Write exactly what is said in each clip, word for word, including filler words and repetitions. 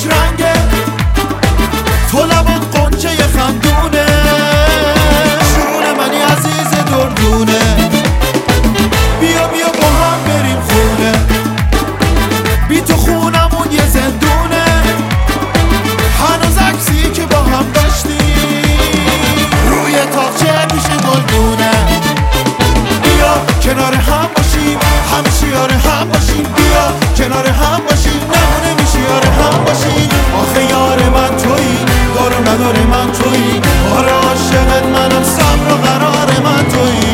رنگه، تو لبات قنچه خندونه، جون منی عزیز دردونه. بیا بیا با هم بریم خونه، بی تو خونمون یه زندونه. هنوز عکسی که با هم داشتیم روی تاقچه پیش گلدونه. بیا کنار هم باشیم، همیشه یار هم باشیم. بیا کنار هم باشیم، نمونه میشه یار هم باشیم. آخه یار من تویی، دار و نداره من تویی. آره عاشقت منم، صبر و قرار من تویی.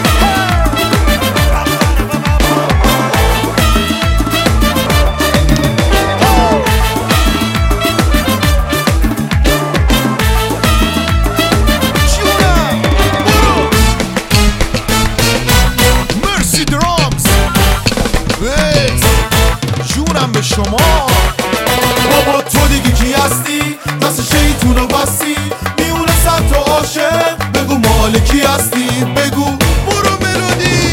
به شما بابا تو دیگه کی هستی؟ دست شیطونو بستی، میونه صد تا عاشق بگو مال کی هستی؟ بگو برو ملودی.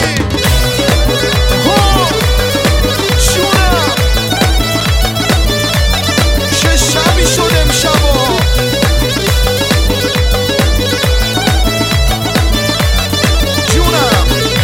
ها جونم چه شبی شد امشبا. جونم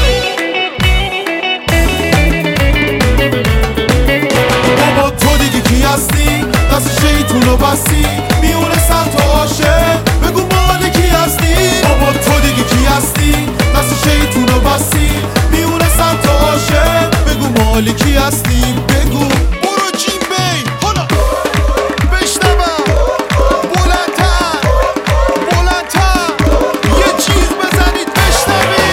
دست شیطونو بستی، میونه صد تا عاشق بگو مال کی هستی؟ بابا تو دیگه کی هستی؟ دست شیطونو بستی، میونه صد تا عاشق بگو مال کی هستی؟ بگو برو جیم بی. حالا بشنوم بلندتر بلندتر یه چیز بزنید بشنوید.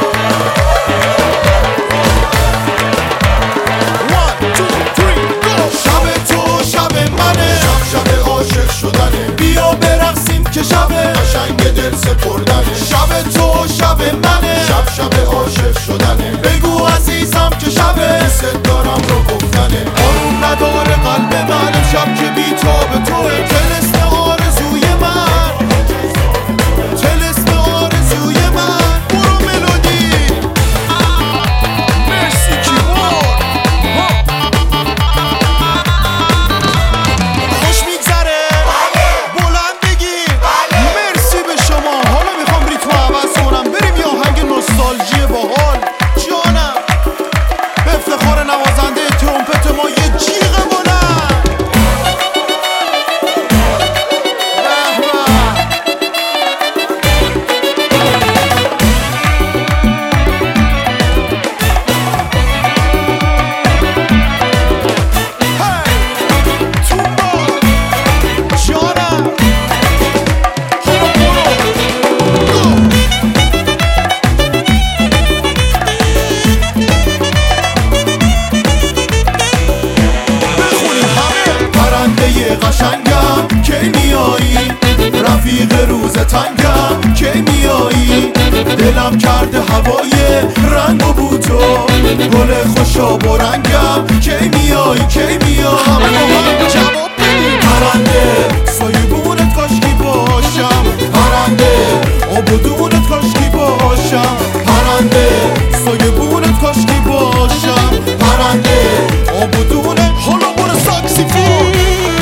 one two three go. شب تو شب منه، شب شب عاشق شدنه. بیا برقصیم که شب قشنگ دل سپردنه. شب تو شب منه، شب شب عاشق شدنه. بگو عزیزم که شب ست دارم رو گفتنه. آروم نداره قلب من امشب که بی تاب توه. طلسم آرزوی من، طلسم آرزوی من. برو ملودی. مرسی کیبورد. خوش میگذره بلند بگیر مرسی به شما. حالا میخوام ریتم عوض کنم، بریم یه آهنگ نوستالژی باحال. جانم به افتخار نوازنده ترومپت ما یه جیغ بلند. قشنگم کی میایی، رفیق روز تنگم کی میایی. دلم کرده هوای رنگ و بوتو، گل خوشاب و رنگم کی میایی کی میایی. همه با هم جواب بدیم. پرنده سایبونت کاشکی باشم، پرنده آبودونت کاشکی باشم. پرنده سایبونت کاشکی باشم، پرنده آبودونت. حالا برو ساکسیفون.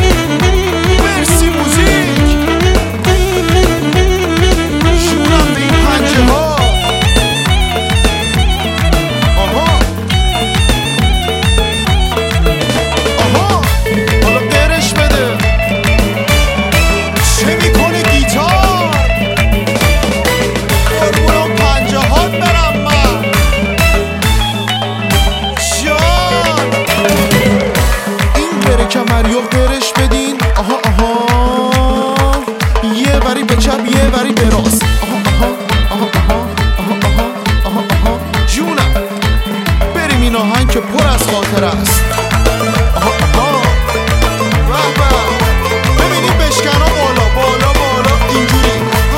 کمریو قرش بدین. آها آها یه وری به چپ یه وری به راست. آها آها آها آها آها آها آها. جونم بریم این آهنگ که پر از خاطر است. آها آها به به ببینیم بشکنا بالا بالا بالا اینجوری.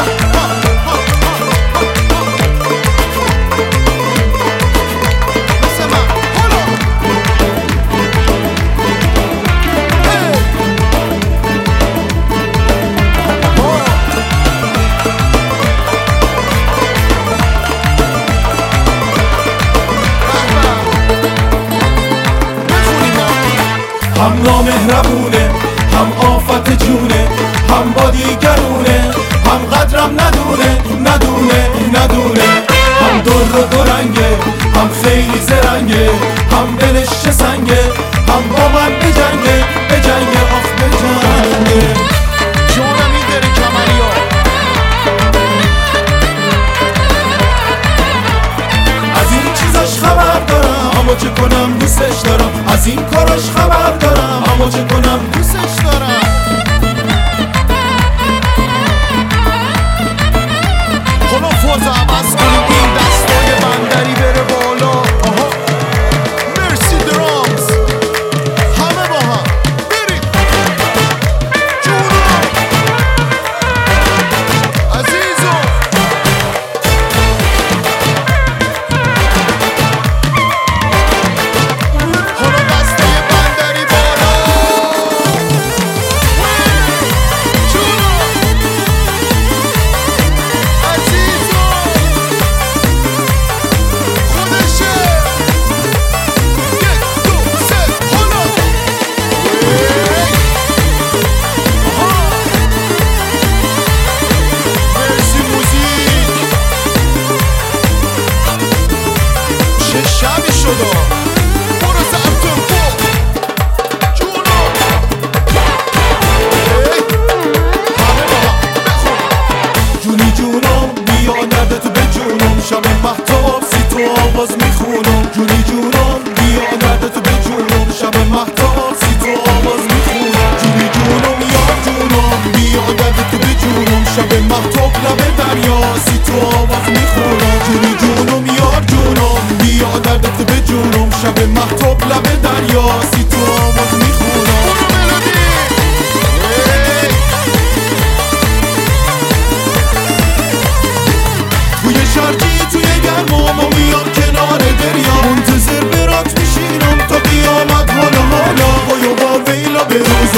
مثل من بالا. هم نامهربونه هم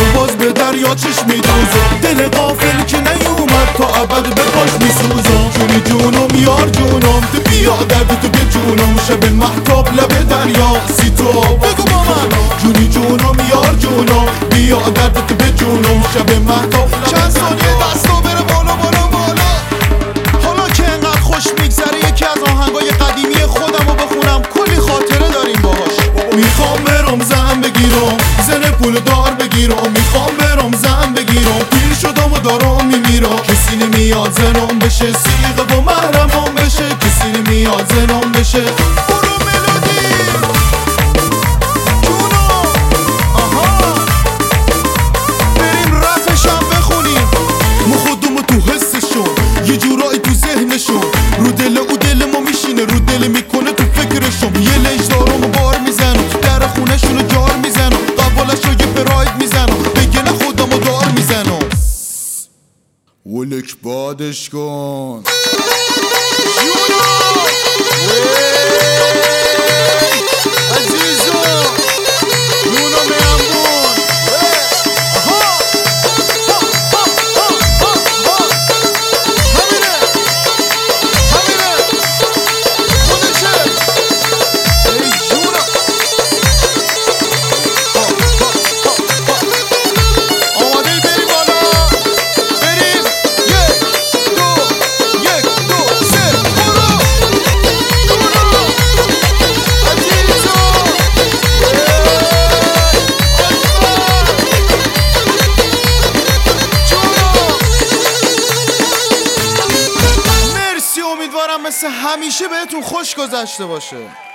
و باز به دریا چشم میدوزم، دل غافل که نیومد تا ابد به پاش میسوزم. جونی جونم یار جونم، تو بیا درد تو به جونم، شب مهتاب لب دریا سی تو بگو با من. جونی جونم یار جونم، بیا درد تو به جونم، شب مهتاب چند ثانیه دستا بره بالا بالا بالا. حالا که انقدر خوش میگذره یکی از آهنگای قدیمی خودم رو بخونم، کلی خاطره داریم باهاش. میخوام برم زن بگیرم، زن پول دار بگیرم، میخوام برم زن بگیرم، پیر شدم و دارم میمیرم. کسی نمیاد زنم بشه، سیغه و محرمم بشه، کسی نمیاد زنم بشه. برو ملودی جونو، آها بریم رفشم بخونیم، ما خودمو تو حسشون، یه جورایی تو ذهنشون، رو دل او دل ما میشینه، رو دل میکنه تو فکرشون. یه لنج دارم و بار میزنم، در خونهشونو جار میزنم، قبالش رو یه پراید میزنم، بگه نه خودمو دار میزنم. ولک بادش کن جونو عزیزو، جونو میامون. همینه همینه خودشه. ای جونو آماده ای بریم بالا، بریم یک دو یک دو سه برو جونو عزیزو. مرسی، امیدوارم مثل همیشه بهتون خوش گذشته باشه.